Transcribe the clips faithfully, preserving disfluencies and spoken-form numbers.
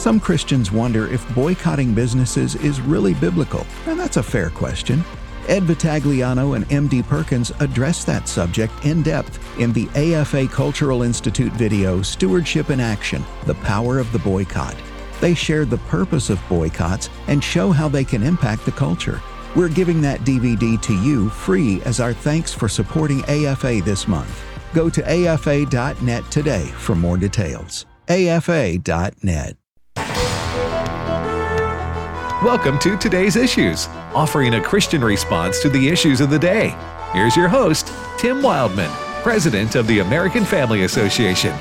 Some Christians wonder if boycotting businesses is really biblical, and that's a fair question. Ed Vitagliano and M D Perkins address that subject in depth in the A F A Cultural Institute video, Stewardship in Action, The Power of the Boycott. They share the purpose of boycotts and show how they can impact the culture. We're giving that D V D to you free as our thanks for supporting A F A this month. Go to A F A dot net today for more details. A F A dot net. Welcome to Today's Issues, offering a Christian response to the issues of the day. Here's your host, Tim Wildman, President of the American Family Association.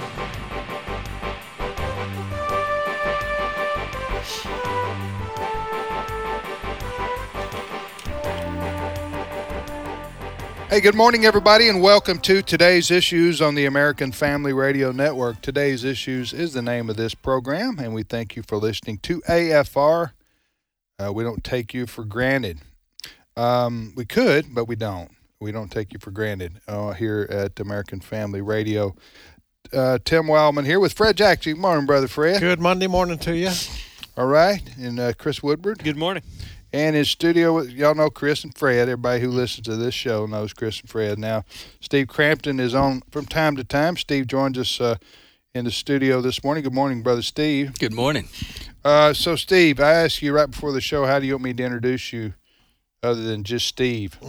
Hey, good morning, everybody, and welcome to Today's Issues on the American Family Radio Network. Today's Issues is the name of this program, and we thank you for listening to A F R. Uh, we don't take you for granted. Um, we could, but we don't. We don't take you for granted uh, here at American Family Radio. Uh, Tim Wildman here with Fred Jackson. Good morning, Brother Fred. Good Monday morning to you. All right, and uh, Chris Woodward. Good morning. And in studio, y'all know Chris and Fred. Everybody who listens to this show knows Chris and Fred. Now, Steve Crampton is on from time to time. Steve joins us uh, in the studio this morning. Good morning, Brother Steve. Good morning. Uh, so, Steve, I asked you right before the show, how do you want me to introduce you other than just Steve?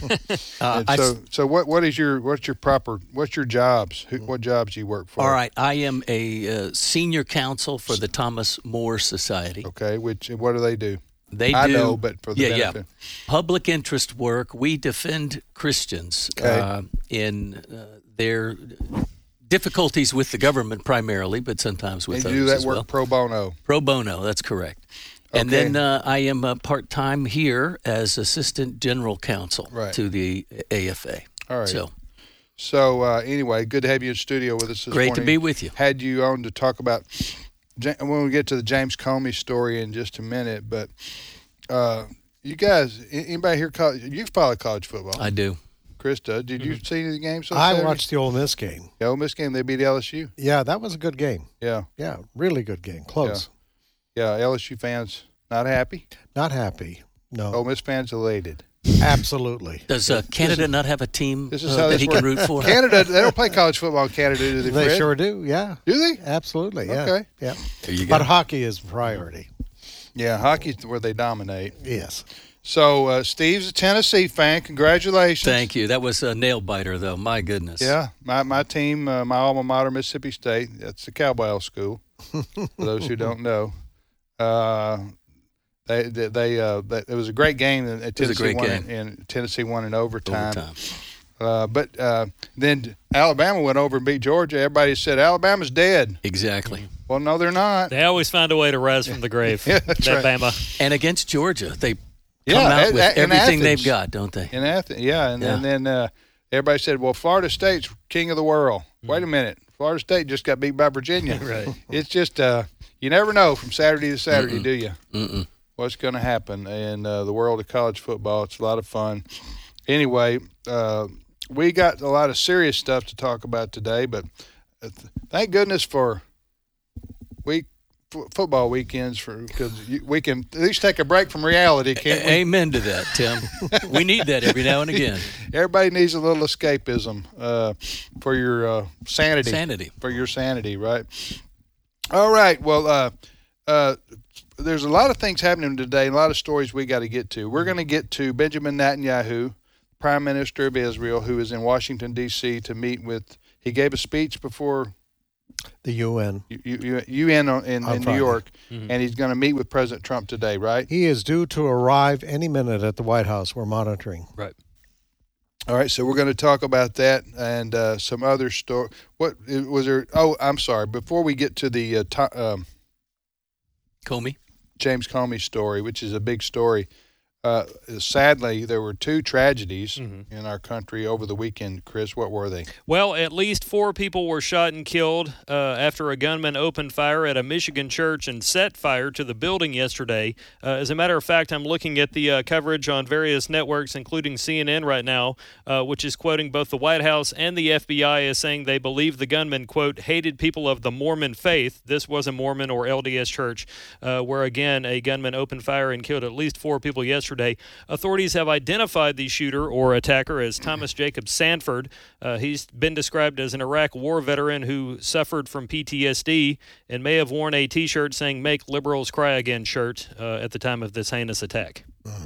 uh, and so, so what, what is your what's your proper what's your jobs? Who, what jobs do you work for? All right, I am a uh, senior counsel for the Thomas More Society. Okay, which what do they do? They I do, know, but for the yeah, benefit. yeah, public interest work. We defend Christians okay. uh, in uh, their difficulties with the government primarily, but sometimes with and others you do that as work well. pro bono. Pro bono, that's correct. Okay. And then uh, I am uh, part-time here as Assistant General Counsel right. to the A F A. All right. So, so uh, anyway, good to have you in studio with us this great morning. to be with you. Had you on to talk about when we get to the James Comey story in just a minute, but uh, you guys, anybody here, college, you follow college football? I do. Chris does. Did you mm-hmm. see any of the games? I Saturday? watched the Ole Miss game. The Ole Miss game, they beat L S U. Yeah, that was a good game. Yeah. Yeah, really good game. Close. Yeah, yeah L S U fans not happy? Not happy, no. Ole Miss fans elated. Absolutely. Does uh, Canada not have a team this is uh, how that this he works. can root for? Canada, they don't play college football in Canada, do they, They Fred? sure do, yeah. Do they? Absolutely, yeah. Okay. Yeah. There you go. But hockey is priority. Yeah, hockey's where they dominate. Yes. So, uh, Steve's a Tennessee fan. Congratulations. Thank you. That was a nail-biter, though. My goodness. Yeah, my, my team, uh, my alma mater, Mississippi State, that's the Cowbell School, for those who don't know. Uh, they, they, they, uh, they, it was a great game. And Tennessee it was a great won game. In, and Tennessee won in overtime. Overtime. Uh, but uh, then Alabama went over and beat Georgia. Everybody said, Alabama's dead. Exactly. Well, no, they're not. They always find a way to rise from the grave. Yeah, that's that right. Bama. And against Georgia, they come Yeah, out at- with at- in everything Athens. they've got, don't they? In Athens, yeah. And, Yeah. and then uh, everybody said, well, Florida State's king of the world. Mm-hmm. Wait a minute. Florida State just got beat by Virginia. Right. It's just, uh, you never know from Saturday to Saturday, Mm-mm. do you? Mm-mm. What's going to happen in uh, the world of college football. It's a lot of fun. Anyway, uh, we got a lot of serious stuff to talk about today, but uh, th- thank goodness for week f- football weekends for because we can at least take a break from reality, can't we? Amen to that, Tim. We need that every now and again. Everybody needs a little escapism uh, for your uh, sanity. Sanity. For your sanity, right? All right. Well, uh, uh, there's a lot of things happening today, a lot of stories we got to get to. We're going to get to Benjamin Netanyahu, Prime Minister of Israel, who is in Washington, D C to meet with, he gave a speech before The U N. U- U- U N in, in, On in New Friday. York, Mhm. and he's going to meet with President Trump today, right? He is due to arrive any minute at the White House. We're monitoring. Right. All right, so we're going to talk about that and uh, some other story. What was there? Oh, I'm sorry. Before we get to the uh, to, um, Comey? James Comey story, which is a big story, Uh, sadly, there were two tragedies Mhm. in our country over the weekend. Chris, what were they? Well, at least four people were shot and killed uh, after a gunman opened fire at a Michigan church and set fire to the building yesterday. Uh, as a matter of fact, I'm looking at the uh, coverage on various networks, including C N N right now, uh, which is quoting both the White House and the F B I as saying they believe the gunman, quote, hated people of the Mormon faith. This was a Mormon or L D S church, uh, where, again, a gunman opened fire and killed at least four people yesterday. Authorities have identified the shooter or attacker as Thomas Jacob Sanford. Uh, he's been described as an Iraq war veteran who suffered from P T S D and may have worn a T-shirt saying "Make Liberals Cry Again" shirt uh, at the time of this heinous attack.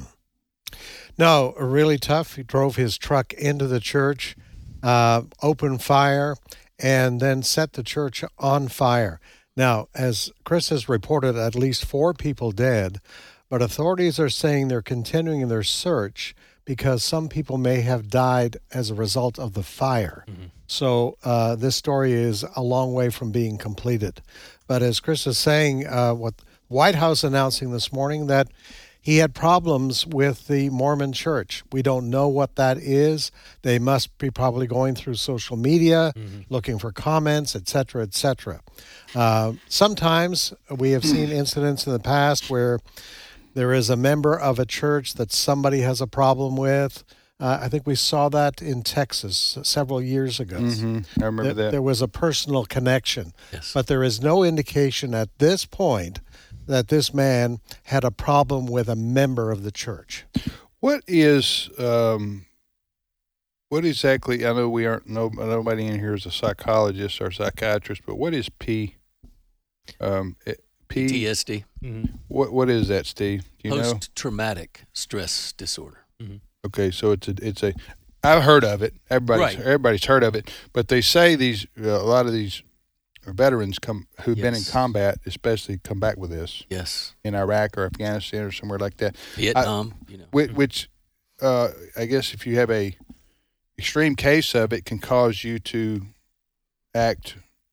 No, really tough. He drove his truck into the church, uh, opened fire, and then set the church on fire. Now, as Chris has reported, at least four people dead, but authorities are saying they're continuing their search because some people may have died as a result of the fire. Mm-hmm. So uh, this story is a long way from being completed. But as Chris is saying, uh, what White House announcing this morning that he had problems with the Mormon church. We don't know what that is. They must be probably going through social media, mm-hmm. looking for comments, et cetera, et cetera. Uh, sometimes we have seen incidents in the past where there is a member of a church that somebody has a problem with. Uh, I think we saw that in Texas several years ago. Mm-hmm. I remember Th- that. There was a personal connection. Yes. But there is no indication at this point that this man had a problem with a member of the church. What is, um, what exactly, I know we aren't, no, nobody in here is a psychologist or psychiatrist, but what is P? Um, it, P P T S D. Mm-hmm. What What is that, Steve? Do you know? Post-traumatic stress disorder. Mm-hmm. Okay, so it's a, it's a, I've heard of it. Everybody's Right. everybody's heard of it, but they say these uh, a lot of these veterans come who've been in Yes. combat, especially come back with this Yes. in Iraq or Afghanistan or somewhere like that. Vietnam, I, you know. Which, which uh, I guess if you have a extreme case of it, can cause you to act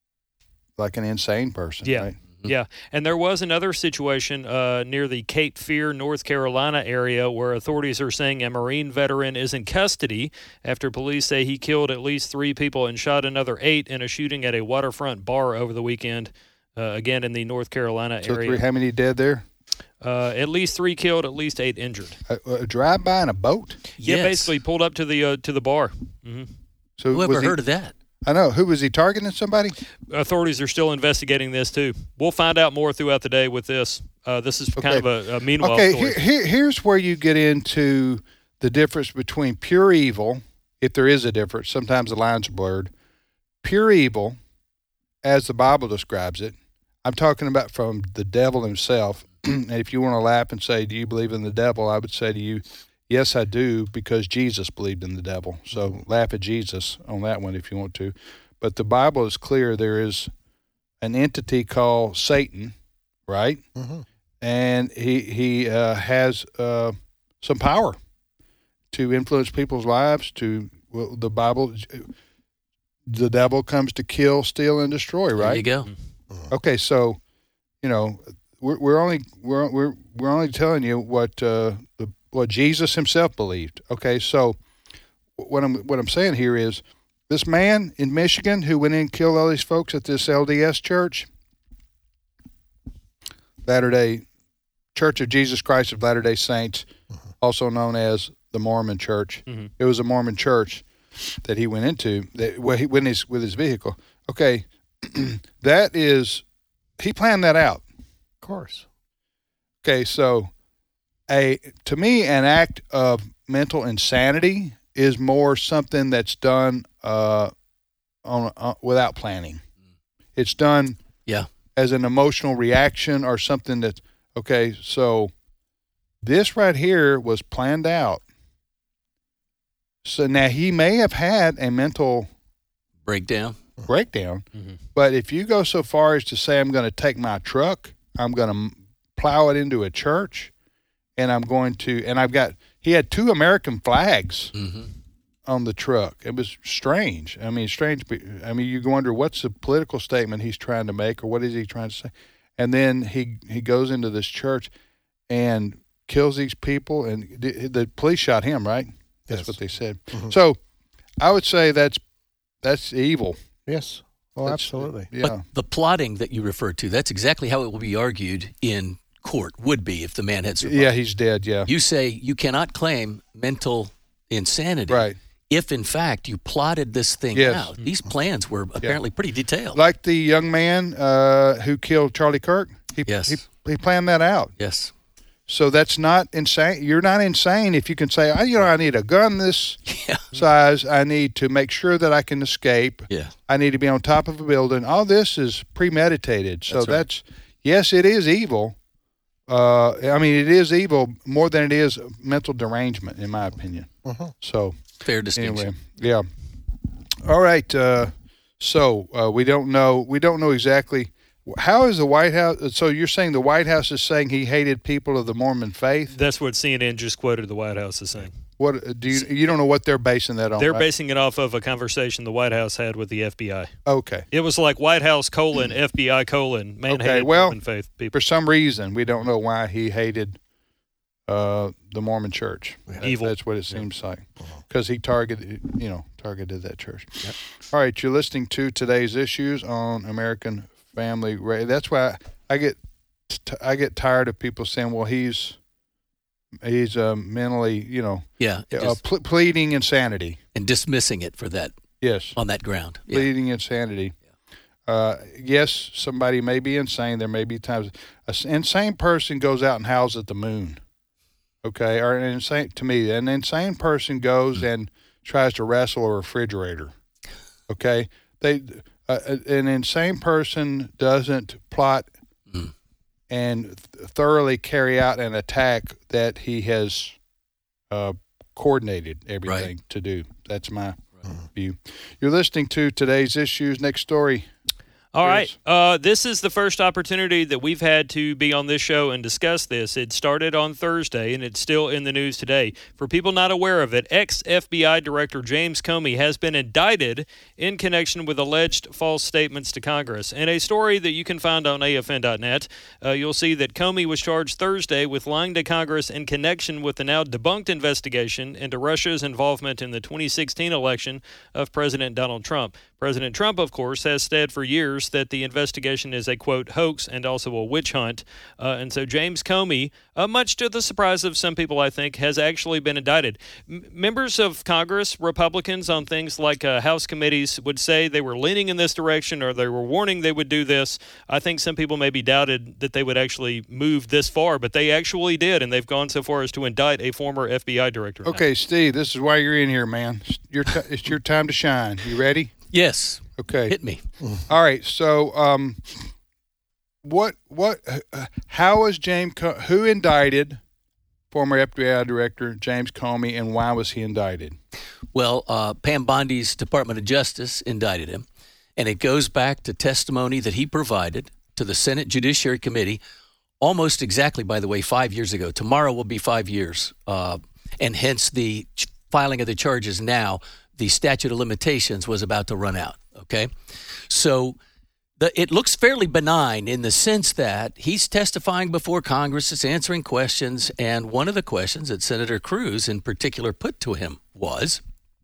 like an insane person. Yeah. Right? Yeah, and there was another situation uh, near the Cape Fear, North Carolina area where authorities are saying a Marine veteran is in custody after police say he killed at least three people and shot another eight in a shooting at a waterfront bar over the weekend, uh, again in the North Carolina So area. three, how many dead there? Uh, at least three killed, at least eight injured. A, a drive-by in a boat? Yeah, Yes. basically pulled up to the uh, to the bar. Mm-hmm. So Whoever was he- heard of that? I know. Who was he targeting? Somebody? Authorities are still investigating this too. We'll find out more throughout the day with this. Uh, this is kind Okay. of a, a meanwhile Okay, story. here, here, here's where you get into the difference between pure evil, if there is a difference. Sometimes the lines are blurred. Pure evil, as the Bible describes it, I'm talking about from the devil himself. And if you want to laugh and say, do you believe in the devil? I would say to you, yes, I do, because Jesus believed in the devil. So laugh at Jesus on that one if you want to. But the Bible is clear. There is an entity called Satan, right? Mm-hmm. And he he uh, has uh, some power to influence people's lives. To well, the Bible, the devil comes to kill, steal, and destroy. There Right? you go. Okay, so you know we're we're only we're we're we're only telling you what uh, the what Jesus himself believed. Okay, so what I'm what I'm saying here is this man in Michigan who went in and killed all these folks at this L D S church, Latter-day Church of Jesus Christ of Latter-day Saints, mm-hmm. also known as the Mormon Church. Mm-hmm. It was a Mormon church that he went into that well, he went his, with his vehicle. Okay, that is he planned that out. Of course. Okay, so a to me an act of mental insanity is more something that's done uh, on uh, without planning. It's done Yeah. as an emotional reaction or something that okay, so this right here was planned out. So now he may have had a mental Breakdown. breakdown, Mm-hmm. but if you go so far as to say I'm going to take my truck, I'm going to plow it into a church, and I'm going to, and I've got, he had two American flags Mm-hmm. on the truck. It was strange. I mean, strange. I mean, you wonder what's the political statement he's trying to make, or what is he trying to say? And then he he goes into this church and kills these people, and the, the police shot him, right? That's Yes. what they said. Mhm. So I would say that's that's evil. Yes. Oh, That's- absolutely. Yeah. But the plotting that you referred to, that's exactly how it will be argued in court, would be if the man had survived. Yeah, he's dead. Yeah. You say you cannot claim mental insanity Right. if, in fact, you plotted this thing Yes. out. These plans were apparently pretty detailed. Like the young man uh, who killed Charlie Kirk. He, Yes. he, he planned that out. Yes. So that's not insane. You're not insane if you can say, "I- you know, I need a gun this Yeah. size. I need to make sure that I can escape. Yeah. I need to be on top of a building." All this is premeditated. So That's right. that's, yes, it is evil. Uh, I mean, it is evil more than it is mental derangement, in my opinion. Mhm. So Fair distinction. anyway, yeah. All right. Uh, so uh, we don't know. We don't know exactly. How is the White House? So you're saying the White House is saying he hated people of the Mormon faith? That's what C N N just quoted the White House as saying. What do you? You don't know what they're basing that on? They're right? basing it off of a conversation the White House had with the F B I. Okay. It was like White House colon F B I colon man Okay, hated well, Mormon faith people. For some reason, we don't know why he hated uh, the Mormon Church. That- Evil. That's what it seems like, because he targeted, you know, targeted that church. All right, you're listening to today's issues on American Family Radio. That's why I get t- I get tired of people saying, "Well, he's he's uh, mentally, you know, Yeah. uh, Just- ple- pleading insanity." and dismissing it for that Yes. on that ground. Yeah. Pleading insanity. Uh, yes, somebody may be insane. There may be times an insane person goes out and howls at the moon. Okay, or an insane to me, an insane person goes and tries to wrestle a refrigerator. Okay, they uh, an insane person doesn't plot Mm. and th- thoroughly carry out an attack that he has uh, coordinated everything to do. That's my view. You're listening to today's issues. Next story. All right. Yes. Uh, this is the first opportunity that we've had to be on this show and discuss this. It started on Thursday, and it's still in the news today. For people not aware of it, ex-F B I Director James Comey has been indicted in connection with alleged false statements to Congress. In a story that you can find on A F N dot net, uh, you'll see that Comey was charged Thursday with lying to Congress in connection with the now debunked investigation into Russia's involvement in the twenty sixteen election of President Donald Trump. President Trump, of course, has said for years that the investigation is a, quote, hoax and also a witch hunt. Uh, and so James Comey, uh, much to the surprise of some people, I think, has actually been indicted. M- members of Congress, Republicans on things like uh, House committees, would say they were leaning in this direction or they were warning they would do this. I think some people maybe doubted that they would actually move this far, but they actually did, and they've gone so far as to indict a former F B I director. now. Okay, Steve, this is why you're in here, man. Your t- it's your time to shine. You ready? Yes. Okay. Hit me. All right. So, um, what, what, uh, how is James, Co- who indicted former F B I Director James Comey, and why was he indicted? Well, uh, Pam Bondi's Department of Justice indicted him, and it goes back to testimony that he provided to the Senate Judiciary Committee almost exactly, by the way, five years ago. Tomorrow will be five years, uh, and hence the ch- filing of the charges now. The statute of limitations was about to run out, okay? So the, it looks fairly benign in the sense that he's testifying before Congress, is answering questions, and one of the questions that Senator Cruz in particular put to him was,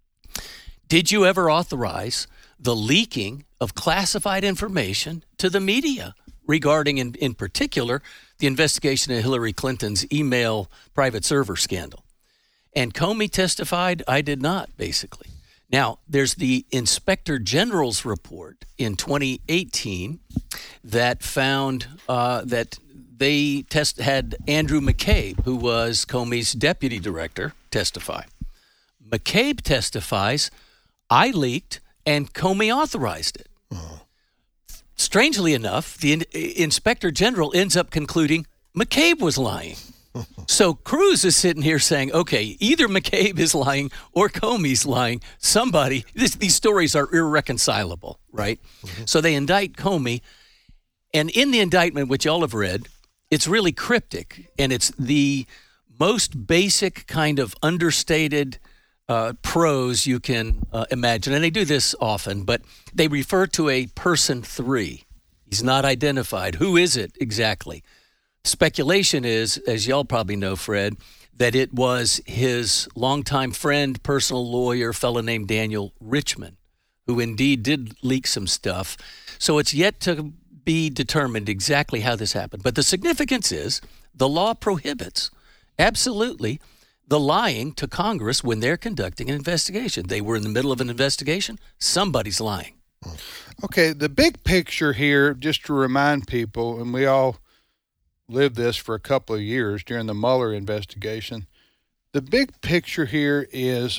did you ever authorize the leaking of classified information to the media regarding, in, in particular, the investigation of Hillary Clinton's email private server scandal? And Comey testified, I did not, basically. Now, there's the Inspector General's report in twenty eighteen that found uh, that they test had Andrew McCabe, who was Comey's deputy director, testify. McCabe testifies, I leaked and Comey authorized it. Uh-huh. Strangely enough, the in- Inspector General ends up concluding McCabe was lying. So Cruz is sitting here saying, okay, either McCabe is lying or Comey's lying. Somebody, this, these stories are irreconcilable, right? Mm-hmm. So they indict Comey. And in the indictment, which y'all have read, it's really cryptic. And it's the most basic kind of understated uh, prose you can uh, imagine. And they do this often, but they refer to a person three. He's not identified. Who is it exactly? Speculation is, as y'all probably know, Fred, that it was his longtime friend, personal lawyer, fellow named Daniel Richman, who indeed did leak some stuff. So it's yet to be determined exactly how this happened. But the significance is the law prohibits, absolutely, the lying to Congress when they're conducting an investigation. They were in the middle of an investigation. Somebody's lying. Okay, the big picture here, just to remind people, and we all lived this for a couple of years during the Mueller investigation, the big picture here is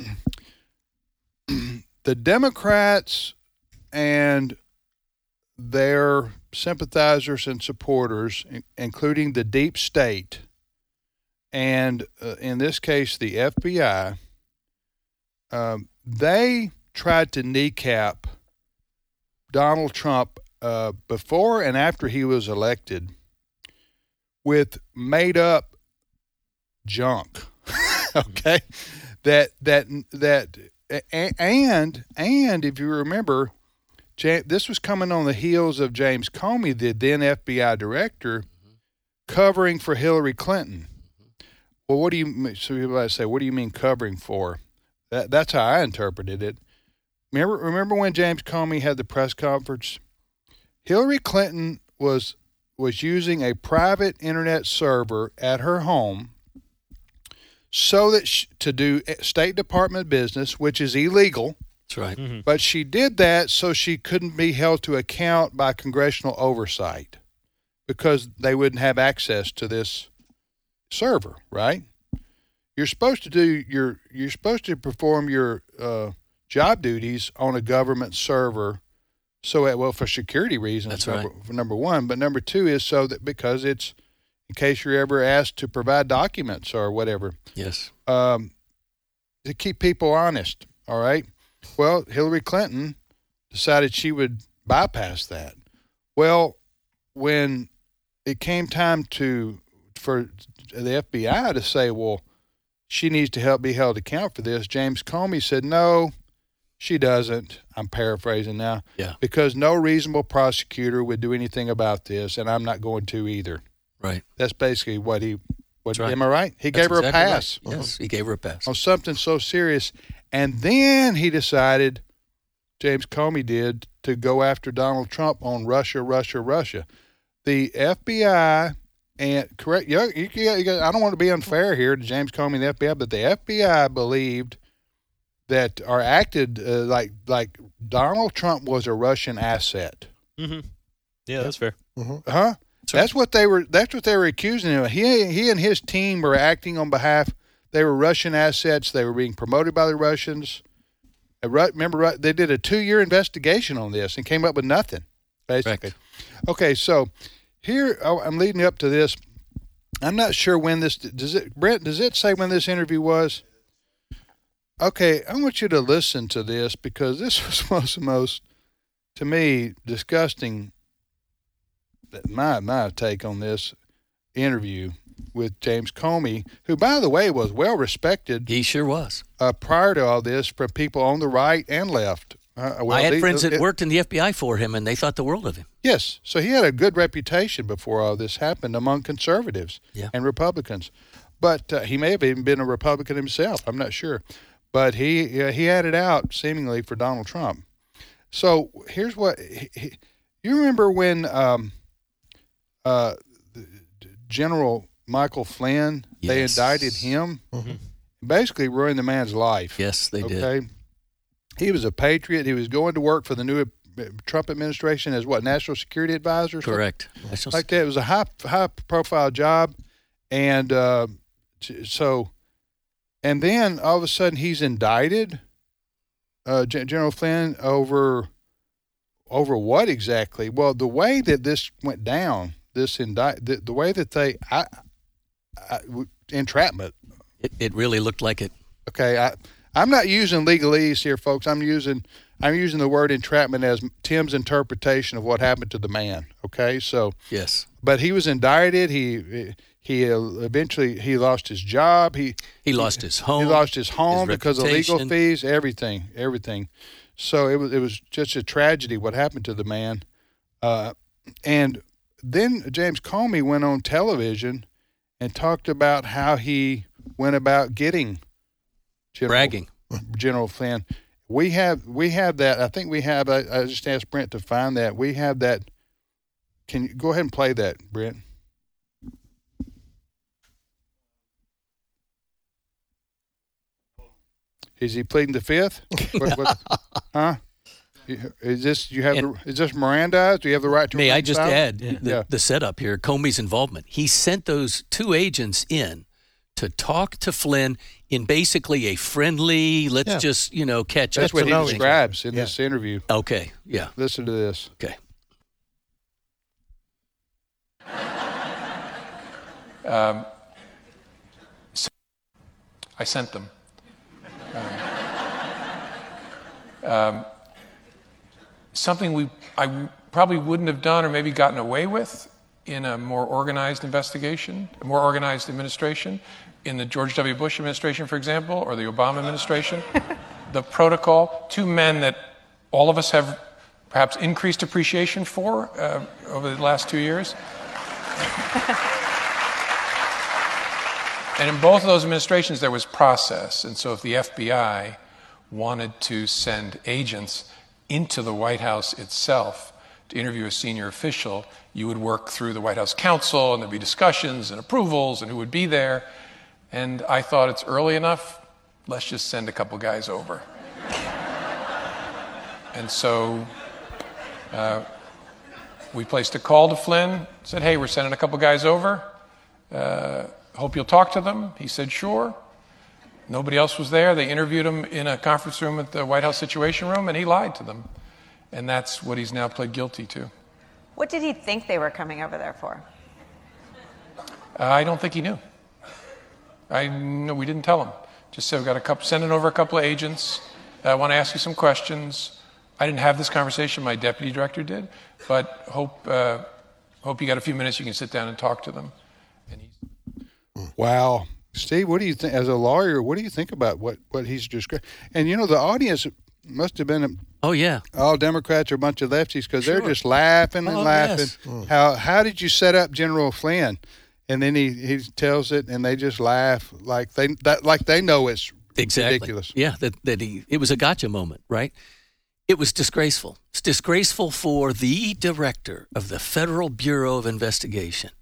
the Democrats and their sympathizers and supporters, including the deep state, and uh, in this case, the F B I, um, they tried to kneecap Donald Trump uh, before and after he was elected with made up junk. Okay, that that that and and if you remember, this was coming on the heels of James Comey, the then F B I director, mm-hmm. covering for Hillary Clinton. Mm-hmm. Well, what do you so people say? What do you mean covering for? That that's how I interpreted it. Remember, remember when James Comey had the press conference? Hillary Clinton was was using a private internet server at her home so that she, to do State Department business, which is illegal. That's right. Mm-hmm. But she did that so she couldn't be held to account by congressional oversight because they wouldn't have access to this server, right? You're supposed to do your you're supposed to perform your uh, job duties on a government server, so at, well for security reasons. That's number, right. For number one, but number two is so that because it's in case you're ever asked to provide documents or whatever. Yes. Um, to keep people honest. All right. Well, Hillary Clinton decided she would bypass that. Well, when it came time to for the F B I to say, well, she needs to help be held account for this, James Comey said, no, she doesn't. I'm paraphrasing now. Yeah. Because no reasonable prosecutor would do anything about this, and I'm not going to either. Right. That's basically what he. What, right. Am I right? He That's gave her exactly a pass. Right. Yes, he gave her a pass on something so serious, and then he decided, James Comey did, to go after Donald Trump on Russia, Russia, Russia. The F B I and correct. You, you, you got, I don't want to be unfair here to James Comey and the F B I, but the F B I believed that or acted uh, like like Donald Trump was a Russian asset. Mm-hmm. Yeah, that's fair. Mm-hmm. Huh? That's, that's what they were. That's what they were accusing him of. He he and his team were acting on behalf. They were Russian assets. They were being promoted by the Russians. Remember, they did a two-year investigation on this and came up with nothing, basically. Correct. Okay, so here I'm leading up to this. I'm not sure when this does it. Brent, does it say when this interview was? Okay, I want you to listen to this because this was one of the most, to me, disgusting. My my take on this interview with James Comey, who, by the way, was well respected. He sure was. Uh, prior to all this, from people on the right and left. Uh, well, I had these, friends that it, worked in the F B I for him, and they thought the world of him. Yes, so he had a good reputation before all this happened among conservatives yeah. and Republicans. But uh, he may have even been a Republican himself. I'm not sure. But he uh, he had it out seemingly for Donald Trump. So here's what he, he, you remember when um, uh, General Michael Flynn, yes. they indicted him, mm-hmm. basically ruined the man's life. Yes, they okay? did. He was a patriot. He was going to work for the new Trump administration as what, national security advisor? Correct. National like that. It was a high high profile job, and uh, so. And then all of a sudden he's indicted, uh, General Flynn, over over what exactly? Well, the way that this went down, this indict, the, the way that they, I, I, entrapment. It, it really looked like it. Okay, I, I'm not using legalese here, folks. I'm using I'm using the word entrapment as Tim's interpretation of what happened to the man. Okay, so yes, but he was indicted. He. He eventually he lost his job. He he lost his home. He lost his home his because of legal fees. Everything, everything. So it was it was just a tragedy what happened to the man. Uh, and then James Comey went on television and talked about how he went about getting General, bragging General Flynn. We have we have that. I think we have. I, I just asked Brent to find that. We have that. Can you go ahead and play that, Brent? Is he pleading the fifth? What, what, huh? Is this you have? And, the, is this Miranda? Do you have the right to? May I just silent? add Yeah. the, Yeah. the setup here? Comey's involvement. He sent those two agents in to talk to Flynn in basically a friendly, let's Yeah. just you know catch That's up. what to he the- describes in Yeah. this interview. Okay. Yeah. Listen to this. Okay. Um, I sent them. Um, um, something we I probably wouldn't have done or maybe gotten away with in a more organized investigation, a more organized administration, in the George W. Bush administration, for example, or the Obama administration. The protocol, two men that all of us have perhaps increased appreciation for uh, over the last two years. And in both of those administrations, there was process. And so if the F B I wanted to send agents into the White House itself to interview a senior official, you would work through the White House counsel, and there'd be discussions and approvals and who would be there. And I thought it's early enough, let's just send a couple guys over. And so uh, we placed a call to Flynn, said, hey, we're sending a couple guys over. Uh, Hope you'll talk to them. He said, sure. Nobody else was there. They interviewed him in a conference room at the White House Situation Room, and he lied to them. And that's what he's now pled guilty to. What did he think they were coming over there for? Uh, I don't think he knew. I no, we didn't tell him. Just said, we've got a couple, sending over a couple of agents. I want to ask you some questions. I didn't have this conversation. My deputy director did. But hope, uh, hope you got a few minutes you can sit down and talk to them. And he's Wow. Steve, what do you think, as a lawyer, what do you think about what, what he's described? And, you know, the audience must have been Oh yeah. all Democrats or a bunch of lefties because Sure. they're just laughing and Oh, laughing. yes. How how did you set up General Flynn? And then he, he tells it, and they just laugh like they that like they know it's Exactly. ridiculous. Yeah, that, that he, it was a gotcha moment, right? It was disgraceful. It's disgraceful for the director of the Federal Bureau of Investigation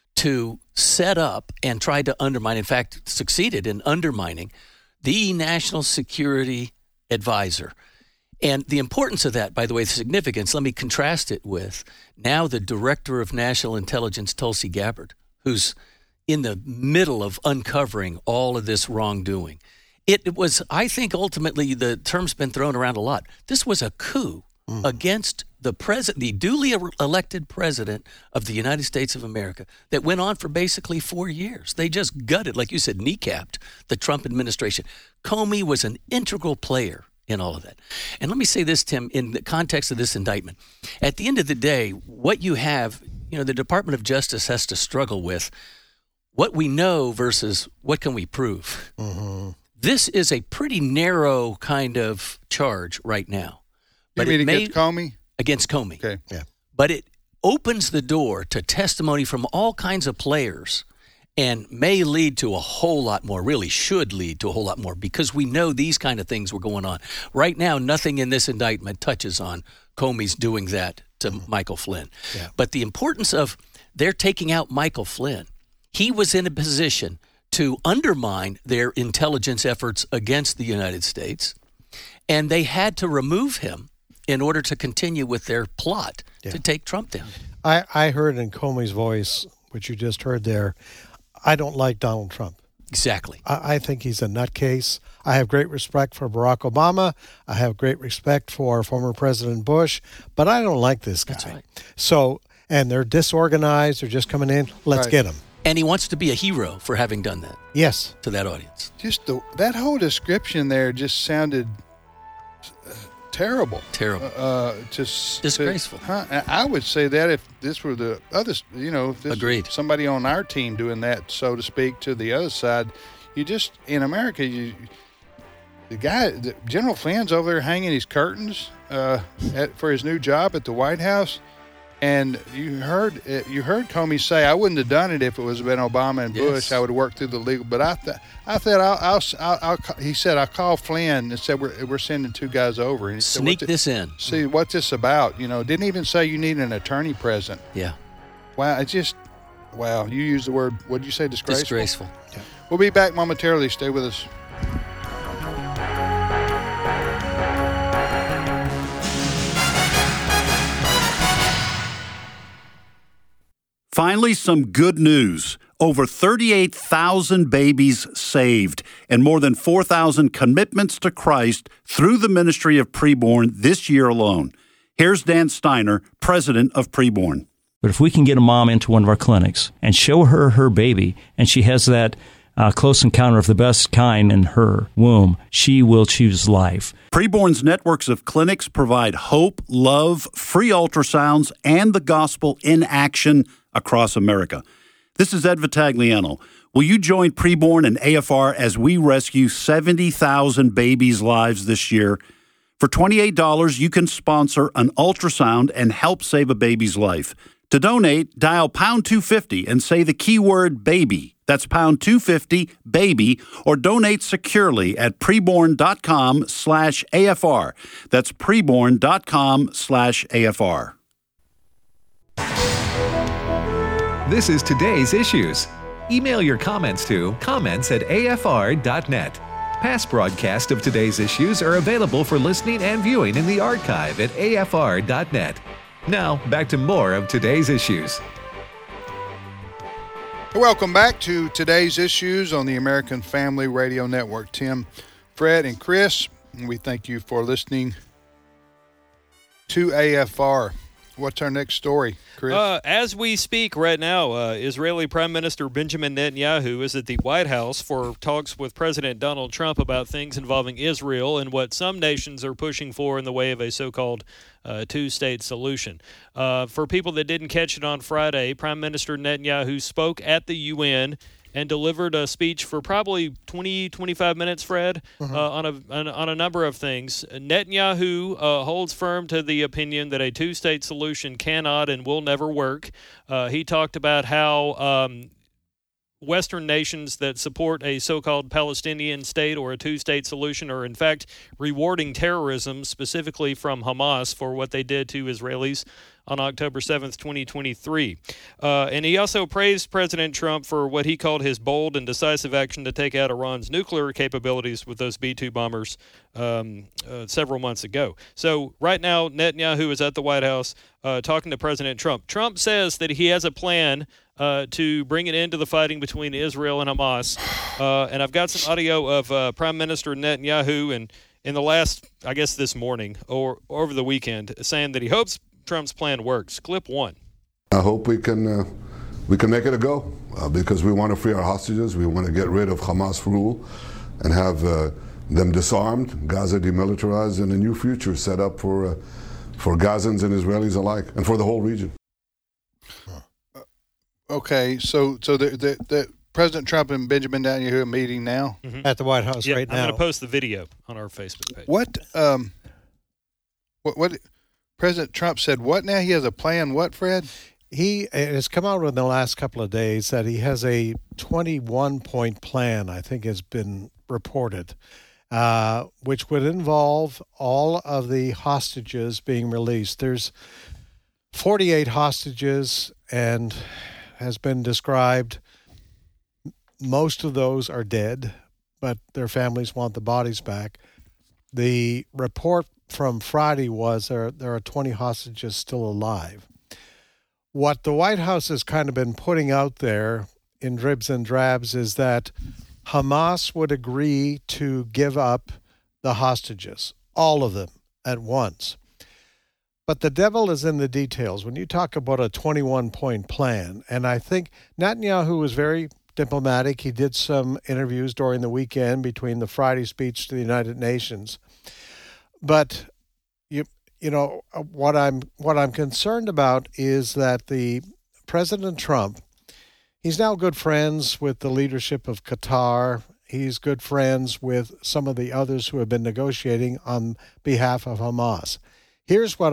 to set up and try to undermine, in fact, succeeded in undermining the national security advisor. And the importance of that, by the way, the significance, let me contrast it with now the director of national intelligence, Tulsi Gabbard, who's in the middle of uncovering all of this wrongdoing. It was, I think, ultimately, the term's been thrown around a lot. This was a coup mm. against the president, the duly elected president of the United States of America that went on for basically four years. They just gutted, like you said, kneecapped the Trump administration. Comey was an integral player in all of that. And let me say this, Tim, in the context of this indictment. At the end of the day, what you have, you know, the Department of Justice has to struggle with what we know versus what can we prove. Mm-hmm. This is a pretty narrow kind of charge right now. You But mean it may, against Comey? Against Comey. Okay. Yeah. But it opens the door to testimony from all kinds of players and may lead to a whole lot more, really should lead to a whole lot more, because we know these kind of things were going on. Right now, nothing in this indictment touches on Comey's doing that to mm-hmm. Michael Flynn. Yeah. But the importance of their taking out Michael Flynn, he was in a position to undermine their intelligence efforts against the United States, and they had to remove him in order to continue with their plot yeah. to take Trump down. I, I heard in Comey's voice, which you just heard there, I don't like Donald Trump. Exactly. I, I think he's a nutcase. I have great respect for Barack Obama. I have great respect for former President Bush, but I don't like this guy. That's right. So, and they're disorganized. They're just coming in. Let's Right. get them. And he wants to be a hero for having done that Yes. to that audience. Just the that whole description there just sounded uh, terrible. Terrible. Uh, just Disgraceful. To, huh? I would say that if this were the other, you know, if this Agreed. was somebody on our team doing that, so to speak, to the other side, you just in America, you the guy, the, General Flynn's over there hanging his curtains uh, at, for his new job at the White House. And you heard it, you heard Comey say, "I wouldn't have done it if it was been Obama and Bush. Yes. I would have worked through the legal." But I thought, I thought, I'll, I'll, I'll, I'll, he said, "I called Flynn and said we're we're sending two guys over." And he said, Sneak "What's this it, in. See what's this about? You know, didn't even say you need an attorney present. Yeah. Wow, it's just, wow. You used the word. What did you say? Disgraceful. Disgraceful. We'll be back momentarily. Stay with us. Finally, some good news. Over thirty-eight thousand babies saved and more than four thousand commitments to Christ through the ministry of Preborn this year alone. Here's Dan Steiner, president of Preborn. But if we can get a mom into one of our clinics and show her her baby, and she has that uh, close encounter of the best kind in her womb, she will choose life. Preborn's networks of clinics provide hope, love, free ultrasounds, and the gospel in action across America. This is Ed Vitagliano. Will you join Preborn and A F R as we rescue seventy thousand babies' lives this year? For twenty-eight dollars, you can sponsor an ultrasound and help save a baby's life. To donate, dial pound two fifty and say the keyword baby. That's pound two fifty, baby, or donate securely at preborn.com slash AFR. That's preborn.com slash AFR. This is Today's Issues. Email your comments to comments at A F R dot net. Past broadcasts of Today's Issues are available for listening and viewing in the archive at A F R dot net. Now, back to more of Today's Issues. Welcome back to Today's Issues on the American Family Radio Network. Tim, Fred, and Chris, and we thank you for listening to A F R. What's our next story, Chris? Uh, as we speak right now, uh, Israeli Prime Minister Benjamin Netanyahu is at the White House for talks with President Donald Trump about things involving Israel and what some nations are pushing for in the way of a so-called uh, two-state solution. Uh, for people that didn't catch it on Friday, Prime Minister Netanyahu spoke at the U N and delivered a speech for probably twenty, twenty-five minutes, Fred, uh-huh. uh, on, a, on, on a number of things. Netanyahu uh, holds firm to the opinion that a two-state solution cannot and will never work. Uh, he talked about how um, Western nations that support a so-called Palestinian state or a two-state solution are, in fact, rewarding terrorism, specifically from Hamas, for what they did to Israelis on October seventh, twenty twenty-three. Uh, and he also praised President Trump for what he called his bold and decisive action to take out Iran's nuclear capabilities with those B two bombers um, uh, several months ago. So right now, Netanyahu is at the White House uh, talking to President Trump. Trump says that he has a plan uh, to bring an end to the fighting between Israel and Hamas. Uh, and I've got some audio of uh, Prime Minister Netanyahu and in the last, I guess this morning or, or over the weekend, saying that he hopes Trump's plan works. Clip one. I hope we can uh, we can make it a go uh, because we want to free our hostages. We want to get rid of Hamas rule and have uh, them disarmed, Gaza demilitarized, and a new future set up for uh, for Gazans and Israelis alike, and for the whole region. Uh, okay, so so the, the the President Trump and Benjamin Netanyahu are meeting now mm-hmm. at the White House yeah, right now. I'm going to post the video on our Facebook page. What um what what. President Trump said what now? He has a plan what, Fred? He has come out in the last couple of days that he has a twenty-one point plan, I think has been reported, uh, which would involve all of the hostages being released. There's forty-eight hostages and has been described. Most of those are dead, but their families want the bodies back. The report from Friday was there there are twenty hostages still alive. What the White House has kind of been putting out there in dribs and drabs is that Hamas would agree to give up the hostages, all of them at once. But the devil is in the details. When you talk about a twenty-one point plan, and I think Netanyahu was very diplomatic. He did some interviews during the weekend between the Friday speech to the United Nations. But you you know what I'm what I'm concerned about is that the President Trump, he's now good friends with the leadership of Qatar. He's good friends with some of the others who have been negotiating on behalf of Hamas. Here's what I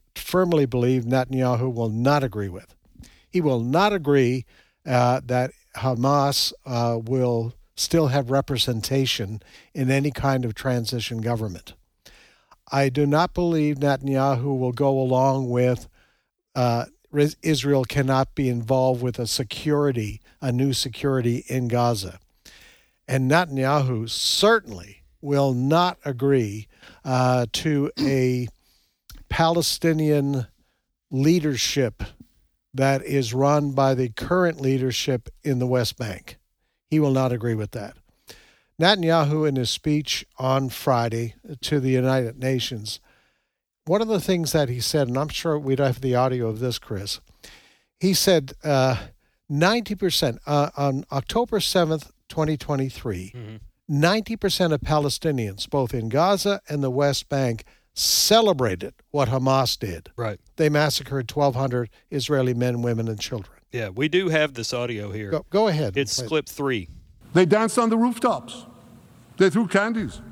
firmly believe Netanyahu will not agree with. He will not agree uh, that Hamas uh, will still have representation in any kind of transition government. I do not believe Netanyahu will go along with uh, Israel cannot be involved with a security, a new security in Gaza. And Netanyahu certainly will not agree uh, to a Palestinian leadership that is run by the current leadership in the West Bank. He will not agree with that. Netanyahu, in his speech on Friday to the United Nations, one of the things that he said, and I'm sure we'd have the audio of this, Chris, he said uh, ninety percent, uh, on October seventh, twenty twenty-three, mm-hmm. ninety percent of Palestinians, both in Gaza and the West Bank, celebrated what Hamas did. Right. They massacred twelve hundred Israeli men, women, and children. Yeah, we do have this audio here. Go, go ahead. It's clip three. They danced on the rooftops. They threw candies.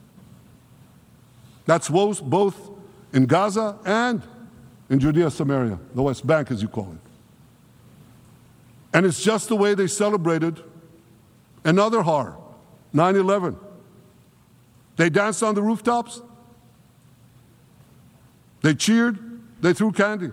That's both, both in Gaza and in Judea, Samaria, the West Bank, as you call it. And it's just the way they celebrated another horror, nine eleven. They danced on the rooftops. They cheered. They threw candy.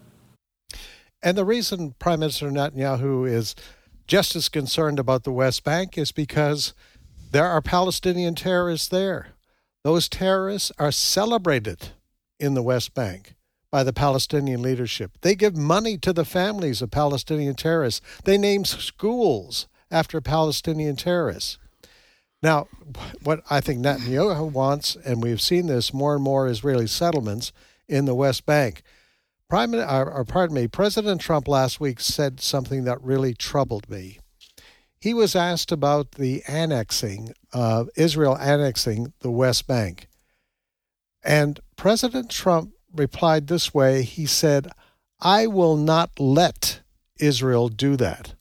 And the reason Prime Minister Netanyahu is just as concerned about the West Bank is because there are Palestinian terrorists there. Those terrorists are celebrated in the West Bank by the Palestinian leadership. They give money to the families of Palestinian terrorists. They name schools after Palestinian terrorists. Now, what I think Netanyahu wants, and we've seen this more and more Israeli settlements in the West Bank. Prime, or, or pardon me, President Trump last week said something that really troubled me. He was asked about the annexing, uh, Israel annexing the West Bank. And President Trump replied this way. He said, I will not let Israel do that.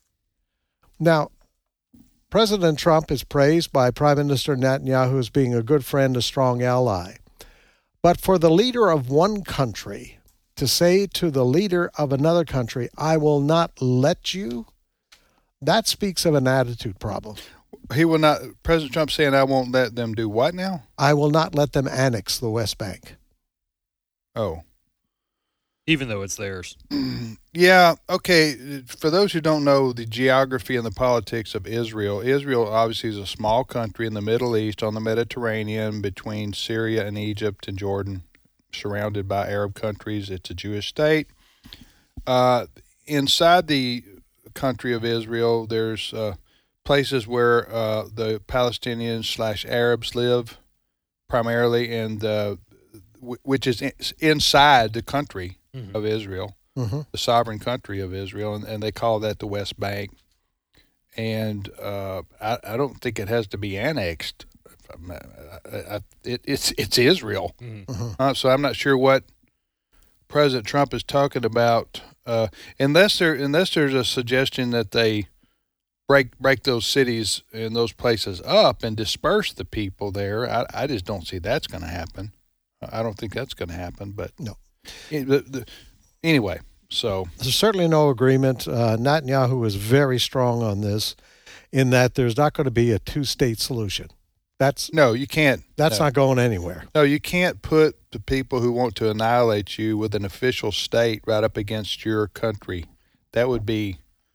Now, President Trump is praised by Prime Minister Netanyahu as being a good friend, a strong ally. But for the leader of one country to say to the leader of another country, I will not let you, that speaks of an attitude problem. He will not, President Trump saying, I won't let them do what now? I will not let them annex the West Bank. Oh. Even though it's theirs. Yeah, okay. For those who don't know the geography and the politics of Israel, Israel obviously is a small country in the Middle East on the Mediterranean between Syria and Egypt and Jordan, surrounded by Arab countries. It's a Jewish state. Uh, inside the country of Israel, there's uh, places where uh, the Palestinians slash Arabs live primarily, and uh, w- which is in- inside the country mm-hmm. of Israel, mm-hmm. the sovereign country of Israel, and, and they call that the West Bank. And uh, I, I don't think it has to be annexed. I, I, it, it's it's Israel, mm-hmm. uh, so I'm not sure what President Trump is talking about, uh, unless there unless there's a suggestion that they break break those cities and those places up and disperse the people there. I, I just don't see that's going to happen. I don't think that's going to happen. But no, it, the, the, anyway, so there's certainly no agreement. Uh, Netanyahu is very strong on this, in that there's not going to be a two-state solution. That's no, you can't. That's no. not going anywhere. No, you can't put the people who want to annihilate you with an official state right up against your country. That would be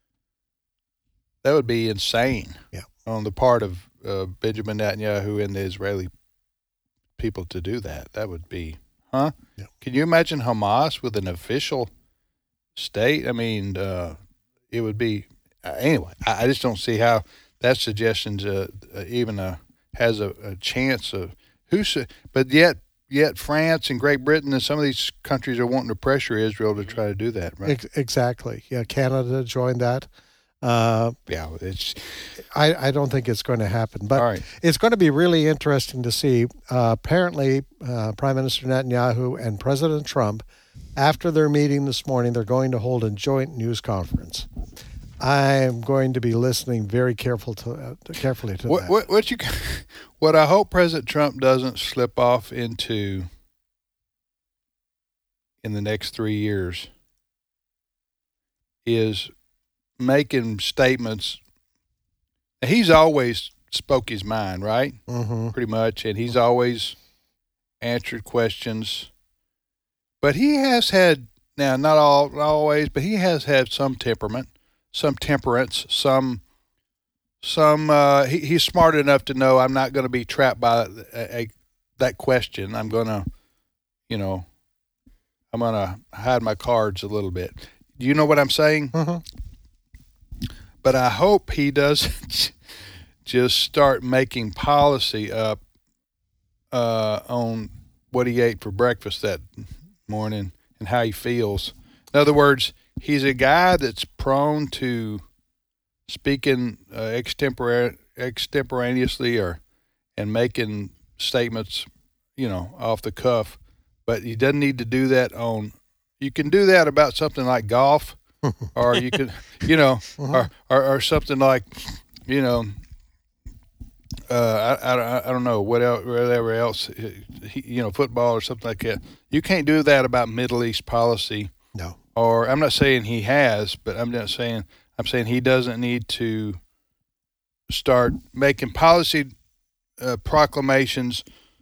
that would be insane. Yeah. On the part of uh, Benjamin Netanyahu and the Israeli people to do that. That would be, huh? Yeah. Can you imagine Hamas with an official state? I mean, uh, it would be uh, anyway. I, I just don't see how that suggestion's uh, uh, even a. has a, a chance of who should, but yet yet France and Great Britain and some of these countries are wanting to pressure Israel to try to do that, right? Ex- exactly. Yeah, Canada joined that. Uh, yeah, it's. I, I don't think it's going to happen, but right. It's going to be really interesting to see. Uh, apparently, uh, Prime Minister Netanyahu and President Trump, after their meeting this morning, they're going to hold a joint news conference. I am going to be listening very careful to uh, carefully to what, that. What, what you, what I hope President Trump doesn't slip off into in the next three years is making statements. He's always spoke his mind, right? Mm-hmm. Pretty much, and he's always answered questions. But he has had, now not all not always, but he has had some temperament, some temperance, some some. Uh, he, he's smart enough to know I'm not going to be trapped by a, a, that question. I'm going to, you know, I'm going to hide my cards a little bit. Do you know what I'm saying? Mm-hmm. But I hope he doesn't just start making policy up uh, on what he ate for breakfast that morning and how he feels. In other words, he's a guy that's prone to speaking uh, extempore- extemporaneously or and making statements, you know, off the cuff. But he doesn't need to do that on. You can do that about something like golf, or you could, you know, uh-huh. or, or or something like, you know. Uh, I, I, I don't know what else, whatever else, you know, football or something like that. You can't do that about Middle East policy. No. Or I'm not saying he has, but I'm not saying I'm saying he doesn't need to start making policy uh, proclamations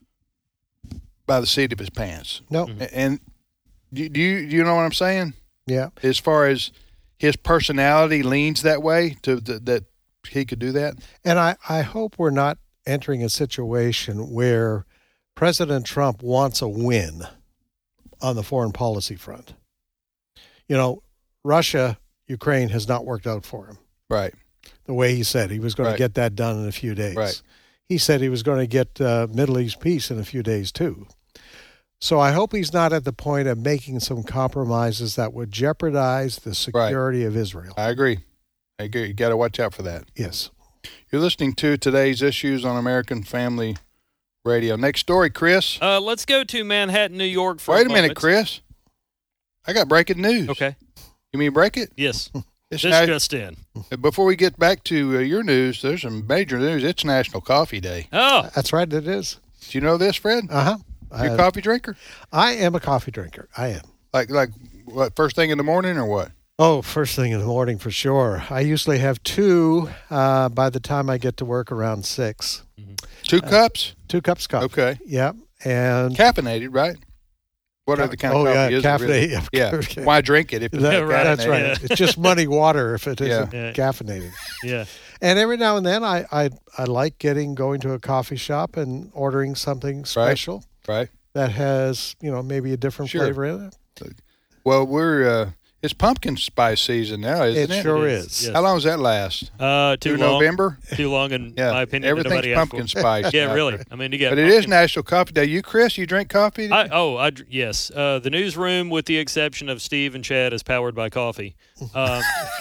by the seat of his pants. No. And, and do, do you do you know what I'm saying? Yeah. As far as his personality leans that way to the, that. He could do that. And I, I hope we're not entering a situation where President Trump wants a win on the foreign policy front. You know, Russia, Ukraine has not worked out for him. Right. The way he said he was going right. to get that done in a few days. Right. He said he was going to get uh, Middle East peace in a few days too. So I hope he's not at the point of making some compromises that would jeopardize the security right. of Israel. I agree. I agree. You got to watch out for that. Yes. You're listening to Today's Issues on American Family Radio. Next story, Chris. Uh, let's go to Manhattan, New York for Wait a, a moment. minute, Chris. I got breaking news. Okay. You mean break it? Yes. It's this na- just in. Before we get back to uh, your news, there's some major news. It's National Coffee Day. Oh. That's right, it is. Do you know this, Fred? Uh-huh. You're a uh, coffee drinker? I am a coffee drinker. I am. Like, like what, first thing in the morning or what? Oh, first thing in the morning for sure. I usually have two uh, by the time I get to work around six. Mm-hmm. Two uh, cups? Two cups coffee. Okay. Yeah. And caffeinated, right? What ca- other kind of oh, coffee yeah, is caffeinated. it? Really? Yeah. Okay. Why drink it if it's that, right. That's right. Yeah. It's just muddy water if it isn't yeah. caffeinated. Yeah. And every now and then I, I, I like getting going to a coffee shop and ordering something special. Right. right. That has, you know, maybe a different sure. flavor in it. Well, we're uh, it's pumpkin spice season now, isn't it? It sure it is. is. Yes. How long does that last? Uh, too Through long. November? Too long, in yeah. my opinion. Everything's pumpkin spice. Yeah, now. really. I mean, you get. But it pumpkin. is National Coffee Day. You, Chris, you drink coffee? I, oh, I, yes. Uh, the newsroom, with the exception of Steve and Chad, is powered by coffee. Um,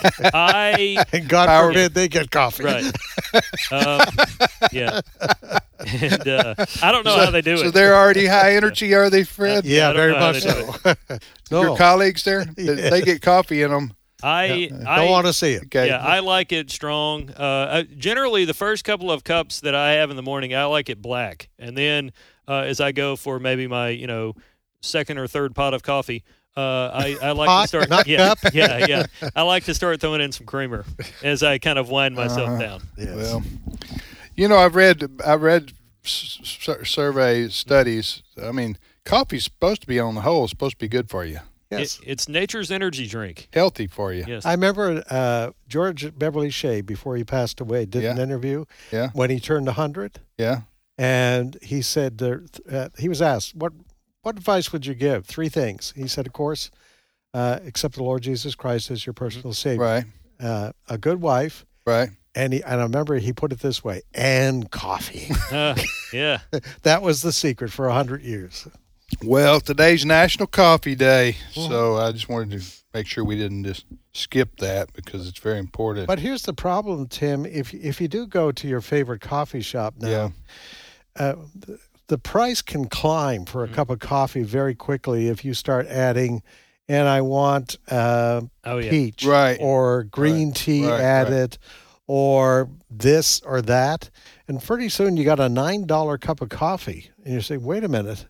I and God Power- forbid they get coffee. right. Um, yeah. And uh, I don't know so, how they do so it. they're already high energy, are they, Fred? Yeah, I don't very know how much they so. no. Your colleagues there, Yes. they get coffee in them. I, I don't want to see it. Okay. Yeah, I like it strong. Uh, uh, generally, the first couple of cups that I have in the morning, I like it black, and then uh, as I go for maybe my, you know, second or third pot of coffee, uh, I, I like Pot, to start. not yeah, cup? yeah, yeah. I like to start throwing in some creamer as I kind of wind myself Uh-huh. down. Yes. Well, you know, I've read I've read s- s- survey studies. I mean, coffee's supposed to be on the whole supposed to be good for you, Yes. It, it's nature's energy drink. healthy for you. Yes. I remember uh, George Beverly Shea, before he passed away, did an Yeah. interview Yeah, when he turned one hundred. yeah. And he said, there, uh, he was asked, what, what advice would you give? Three things. He said, of course, uh, accept the Lord Jesus Christ as your personal Savior. Right, Uh, a good wife. right. And, he, and I remember he put it this way, and coffee. Uh, yeah. That was the secret for one hundred years. Well, today's National Coffee Day, so I just wanted to make sure we didn't just skip that because it's very important. But here's the problem, Tim. If if you do go to your favorite coffee shop now, Yeah. uh, the, the price can climb for a Mm-hmm. cup of coffee very quickly if you start adding, and I want uh, Oh yeah. peach Right. or green Right. tea Right, added or this or that. And pretty soon you got a nine dollar cup of coffee. And you say, wait a minute,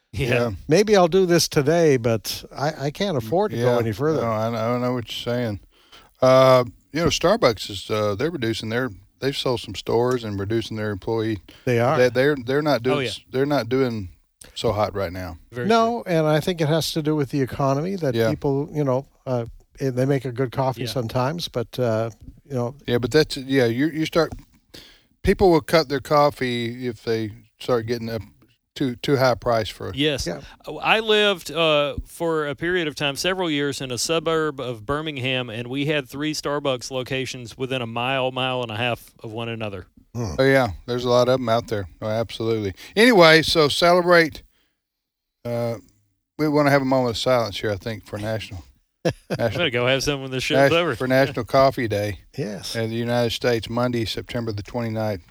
Yeah. Yeah. Maybe I'll do this today, but I, I can't afford to Yeah. go any further. No, I, I don't know what you're saying. Uh, you know, Starbucks is uh, they're reducing their they've sold some stores and reducing their employee. They are. They, they're they're not doing Oh, yeah. they're not doing so hot right now. Very no, and I think it has to do with the economy that Yeah. people, you know, uh, eh, they make a good coffee Yeah. sometimes, but uh, you know, Yeah, but that's yeah. You you start people will cut their coffee if they start getting up too too high price for. Yes. Yeah. I lived uh, for a period of time, several years, in a suburb of Birmingham, and we had three Starbucks locations within a mile, mile and a half of one another. Oh yeah, there's a lot of them out there. Oh, absolutely. Anyway, so celebrate. Uh, we want to have a moment of silence here, I think, for national. I'm national going to go have some when this show's Nas- over. for National Coffee Day yes. in the United States, Monday, September the twenty-ninth.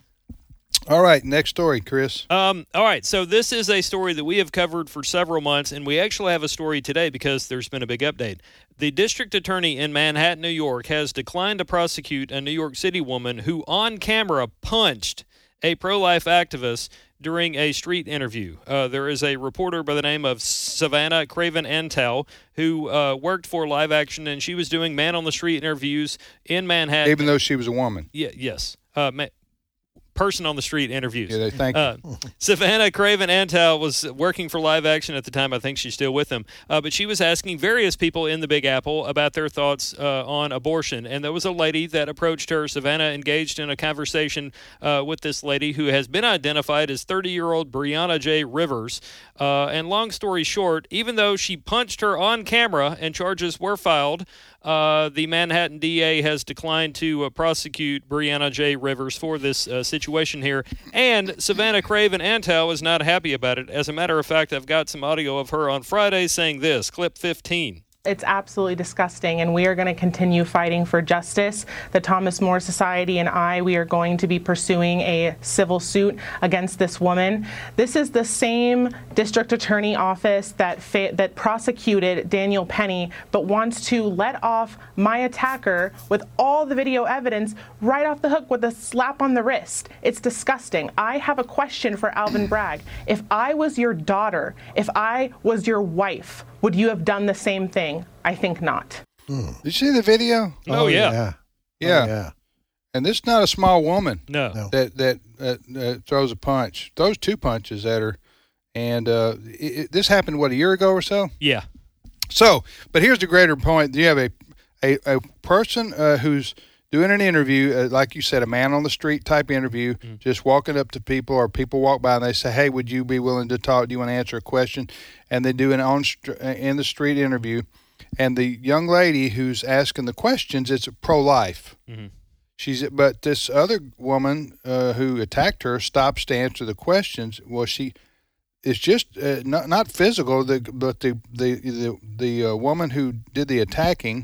All right, next story, Chris. Um, all right, so this is a story that we have covered for several months, and we actually have a story today because there's been a big update. The district attorney in Manhattan, New York, has declined to prosecute a New York City woman who on camera punched a pro-life activist during a street interview. Uh, there is a reporter by the name of Savannah Craven Antal who uh, worked for Live Action, and she was doing man-on-the-street interviews in Manhattan. Even though she was a woman. Yeah, yes. Uh, ma- person on the street interviews. Yeah, they thank you. Uh, Savannah Craven Antal was working for Live Action at the time. I think she's still with them. Uh, but she was asking various people in the Big Apple about their thoughts uh, on abortion. And there was a lady that approached her. Savannah engaged in a conversation uh, with this lady who has been identified as thirty-year-old Brianna J. Rivers. Uh, and long story short, even though she punched her on camera and charges were filed, uh, the Manhattan D A has declined to uh, prosecute Brianna J. Rivers for this uh, situation here. And Savannah Craven Antal is not happy about it. As a matter of fact, I've got some audio of her on Friday saying this, clip fifteen. It's absolutely disgusting, and we are going to continue fighting for justice. The Thomas More Society and I, we are going to be pursuing a civil suit against this woman. This is the same district attorney office that fa- that prosecuted Daniel Penny, but wants to let off my attacker with all the video evidence right off the hook with a slap on the wrist. It's disgusting. I have a question for Alvin Bragg. If I was your daughter, if I was your wife, would you have done the same thing? I think not. Did you see the video? Oh, yeah. Yeah. Yeah. Oh, yeah. And this is not a small woman No. No. that that, that uh, throws a punch. Throws two punches at her. And uh, it, it, this happened, what, a year ago or so? Yeah. So, but here's the greater point. You have a, a, a person uh, who's doing an interview, uh, like you said, a man on the street type interview, mm. just walking up to people, or people walk by and they say, hey, would you be willing to talk? Do you want to answer a question? And they do an on in the street interview. And the young lady who's asking the questions is pro-life. Mm-hmm. She's, but this other woman uh, who attacked her stops to answer the questions. Well, she is just uh, not not physical, the, but the the the, the uh, woman who did the attacking,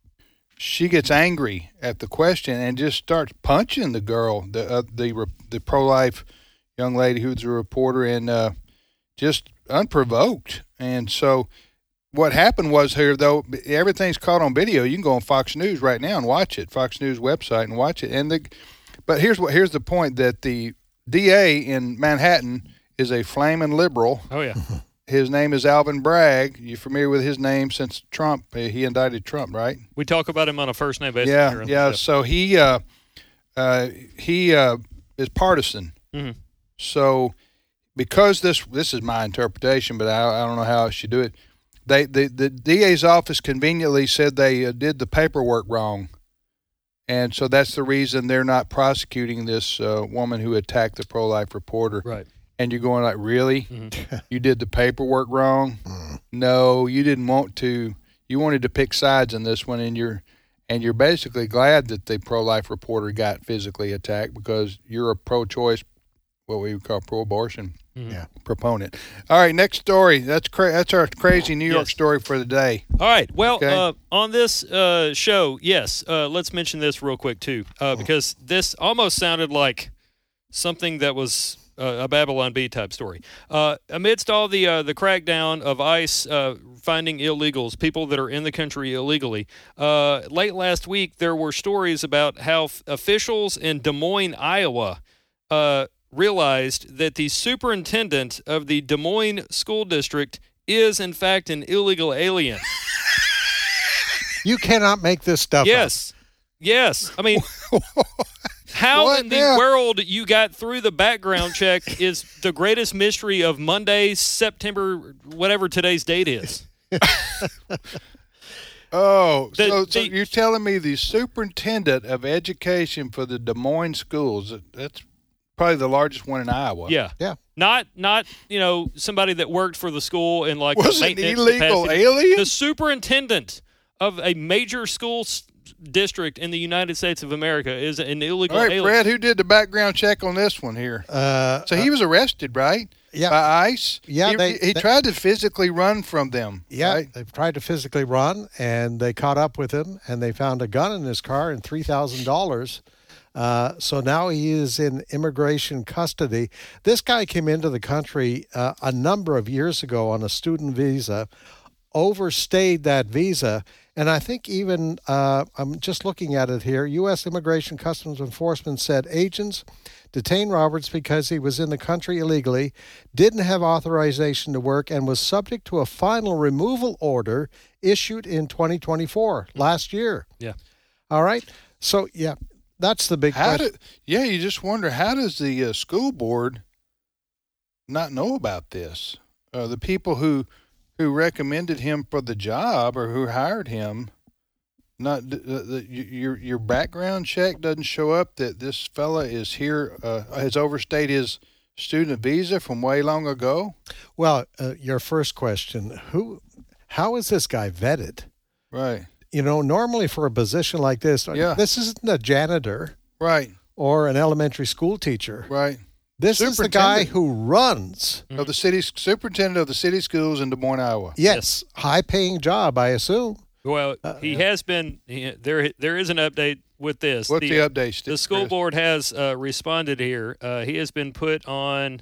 she gets angry at the question and just starts punching the girl, the uh, the the pro-life young lady who's a reporter, and uh, just unprovoked. And so what happened was here, though, everything's caught on video. You can go on Fox News right now and watch it, Fox News website, and watch it. And the, but here's what here's the point, that the D A in Manhattan is a flaming liberal. Oh, yeah. His name is Alvin Bragg. You familiar with his name since Trump? He indicted Trump, right? We talk about him on a first name basis. Yeah, yeah. So he uh, uh, he uh, is partisan. Mm-hmm. So because this this is my interpretation, but I, I don't know how I should do it. They the, the D A's office conveniently said they uh, did the paperwork wrong, and so that's the reason they're not prosecuting this uh, woman who attacked the pro-life reporter. Right. And you're going like, really? Mm-hmm. You did the paperwork wrong? Mm. No, you didn't want to. You wanted to pick sides in this one, and you're and you're basically glad that the pro-life reporter got physically attacked because you're a pro-choice, what we would call pro-abortion mm-hmm. yeah. proponent. All right, next story. That's cra- that's our crazy New York yes. story for the day. All right. Well, okay. uh, on this uh, show, yes, uh, let's mention this real quick, too, uh, because this almost sounded like something that was uh, a Babylon Bee type story. Uh, amidst all the uh, the crackdown of ICE uh, finding illegals, people that are in the country illegally, uh, late last week there were stories about how f- officials in Des Moines, Iowa, uh, realized that the superintendent of the Des Moines School District is, in fact, an illegal alien. You cannot make this stuff yes. up. Yes. I mean, how What in the now? world you got through the background check is the greatest mystery of Monday, September, whatever today's date is. Oh, The- so, so the- you're telling me the superintendent of education for the Des Moines schools, that's probably the largest one in Iowa. Yeah. Yeah. Not, not you know, somebody that worked for the school in like Was the it an maintenance illegal capacity. alien? The superintendent of a major school s- district in the United States of America is an illegal All right, alien. Fred, who did the background check on this one here? Uh, So he was arrested, right? yeah. By ICE? Yeah, He, they- he they- tried to physically run from them. Yeah, right? they've tried to physically run, and they caught up with him, and they found a gun in his car and three thousand dollars. Uh, so now he is in immigration custody. This guy came into the country uh, a number of years ago on a student visa, overstayed that visa, and I think even, uh, I'm just looking at it here, U S Immigration Customs Enforcement said agents detained Roberts because he was in the country illegally, didn't have authorization to work, and was subject to a final removal order issued in twenty twenty-four, last year. Yeah. All right? So, yeah, that's the big How question. did, yeah, you just wonder, how does the uh, school board not know about this? Uh, the people who who recommended him for the job or who hired him, not the, the, your your background check doesn't show up that this fella is here, uh, has overstayed his student visa from way long ago? Well, uh, your first question, who, how is this guy vetted? Right, You know, normally for a position like this, Yeah. this isn't a janitor right, or an elementary school teacher. right. This is the guy Superintendent. who runs. Of the city superintendent of the city schools in Des Moines, Iowa. Yes, high-paying job, I assume. Well, he has been he, there. There is an update with this. What's the, update, Steve? The school Chris? board has uh, responded here. Uh, he has been put on.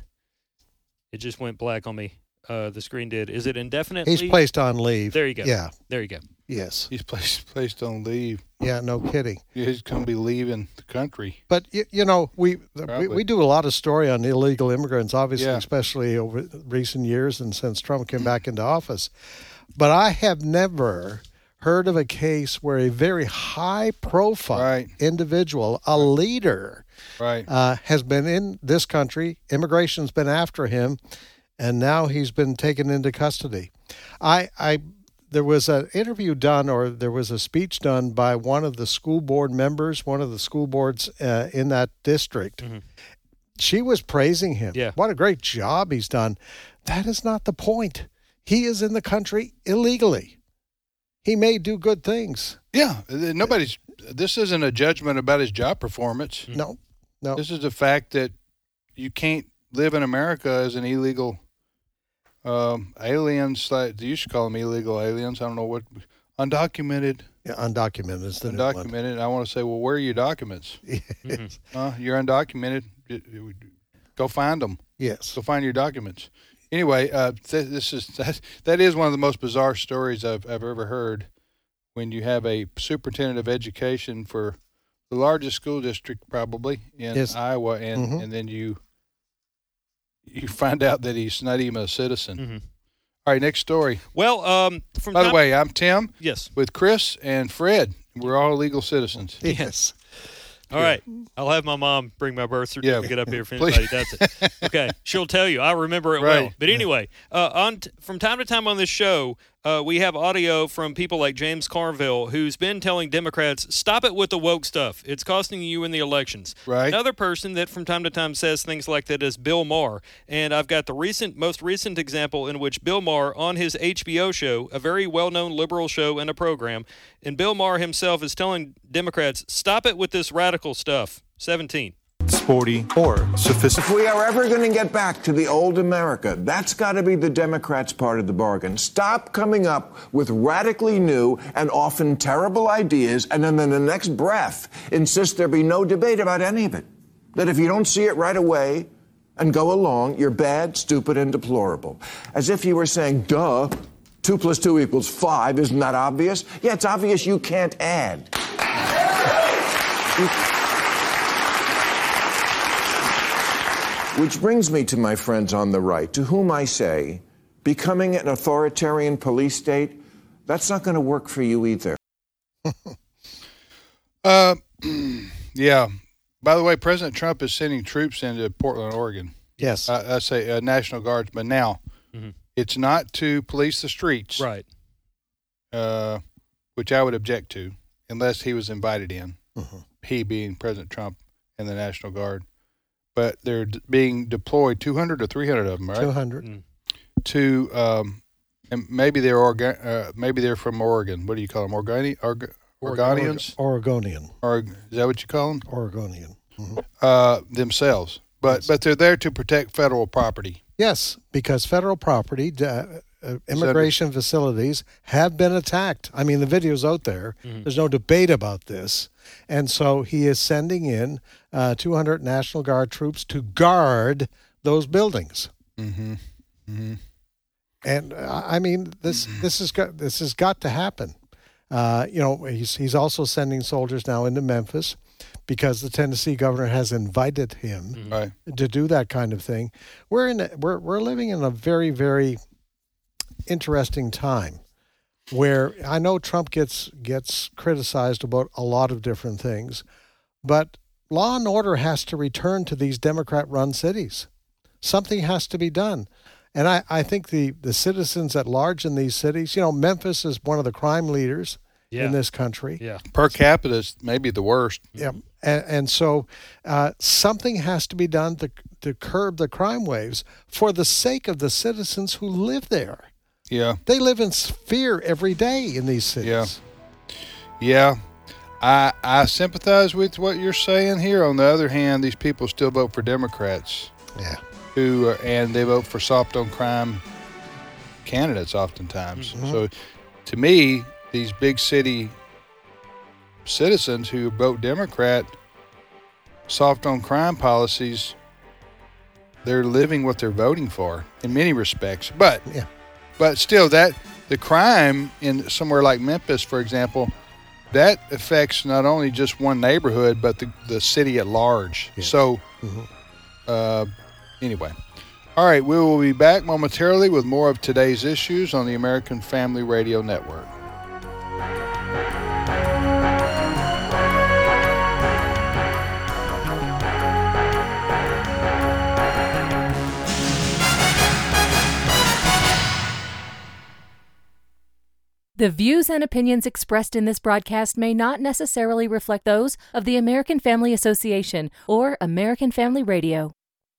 It just went black on me. Uh, the screen did. Is it indefinitely? He's placed on leave. There you go. Yeah. There you go. Yes. He's placed placed on leave. Yeah, no kidding. He's going to be leaving the country. But, you, you know, we, we Probably. we do a lot of story on illegal immigrants, obviously, Yeah. especially over recent years and since Trump came back into office. But I have never heard of a case where a very high-profile Right. individual, a leader, Right. uh, has been in this country. Immigration's been after him, and now he's been taken into custody. I, I, there was an interview done, or there was a speech done by one of the school board members, one of the school boards uh, in that district. Mm-hmm. She was praising him. Yeah. What a great job he's done. That is not the point. He is in the country illegally. He may do good things. Yeah. uh, Nobody's. This isn't a judgment about his job performance. No, no. This is the fact that you can't live in America as an illegal um, aliens. Like, you should call them illegal aliens. I don't know what undocumented. Yeah, undocumented is the new one. Undocumented. I want to say, well, where are your documents? Yes. Uh, you're undocumented. Go find them. Yes. Go find your documents. Anyway, uh, th- this is that, that is one of the most bizarre stories I've I've ever heard. When you have a superintendent of education for the largest school district probably in Yes. Iowa, and Mhm. and then you you find out that he's not even a citizen. Mhm. All right, next story. Well, um, from By the time- way, I'm Tim yes. with Chris and Fred. We're all legal citizens. Yes. All right. I'll have my mom bring my birth certificate up here if Please. anybody does it. Okay. She'll tell you. I remember it well. Right. But anyway, uh, on t- from time to time on this show, uh, we have audio from people like James Carville, who's been telling Democrats, stop it with the woke stuff. It's costing you in the elections. Right. Another person that from time to time says things like that is Bill Maher. And I've got the recent, most recent example in which Bill Maher on his H B O show, a very well-known liberal show and a program, and Bill Maher himself is telling Democrats, stop it with this radical stuff. seventeen. Sporty or sophisticated. If we are ever going to get back to the old America, that's got to be the Democrats' part of the bargain. Stop coming up with radically new and often terrible ideas, and then in the next breath insist there be no debate about any of it. That if you don't see it right away and go along, you're bad, stupid, and deplorable. As if you were saying, duh, two plus two equals five. Isn't that obvious? Yeah, it's obvious you can't add. You- Which brings me to my friends on the right, to whom I say, becoming an authoritarian police state, that's not going to work for you either. uh, yeah. By the way, President Trump is sending troops into Portland, Oregon. Yes. I, I say uh, National Guardsmen. Now, mm-hmm. it's not to police the streets. Right. Uh, which I would object to, unless he was invited in. Mm-hmm. He being President Trump and the National Guard. But they're d- being deployed, two hundred or three hundred of them, right? two hundred. Mm. To, um, and maybe they're Orga- uh, maybe they're from Oregon. What do you call them? Organi- Org- Oregonians? Oregonian. Or, is that what you call them? Oregonian. Mm-hmm. Uh, themselves. But yes. but they're there to protect federal property. Yes, because federal property, uh, uh, immigration facilities have been attacked. I mean, the video's out there. Mm-hmm. There's no debate about this. And so he is sending in uh, two hundred National Guard troops to guard those buildings. Mm-hmm. Mm-hmm. And uh, I mean, this mm-hmm. this has got this has got to happen. Uh, you know, he's he's also sending soldiers now into Memphis, because the Tennessee governor has invited him mm-hmm. right. to do that kind of thing. We're in a, we're we're living in a very very interesting time, where I know Trump gets gets criticized about a lot of different things, but law and order has to return to these Democrat-run cities. Something has to be done. And I, I think the, the citizens at large in these cities, you know, Memphis is one of the crime leaders yeah. in this country. Yeah. Per capita is maybe the worst. Yeah. And, and so uh, something has to be done to, to curb the crime waves for the sake of the citizens who live there. Yeah. They live in fear every day in these cities. Yeah. Yeah. I I sympathize with what you're saying here. On the other hand, these people still vote for Democrats. Yeah. Who are, and they vote for soft on crime candidates oftentimes. Mm-hmm. So to me, these big city citizens who vote Democrat, soft on crime policies, they're living what they're voting for in many respects. But yeah. but still, that the crime in somewhere like Memphis, for example, that affects not only just one neighborhood, but the, the city at large. Yeah. So mm-hmm. uh Anyway, all right, we will be back momentarily with more of today's issues on the American Family Radio Network. The views and opinions expressed in this broadcast may not necessarily reflect those of the American Family Association or American Family Radio.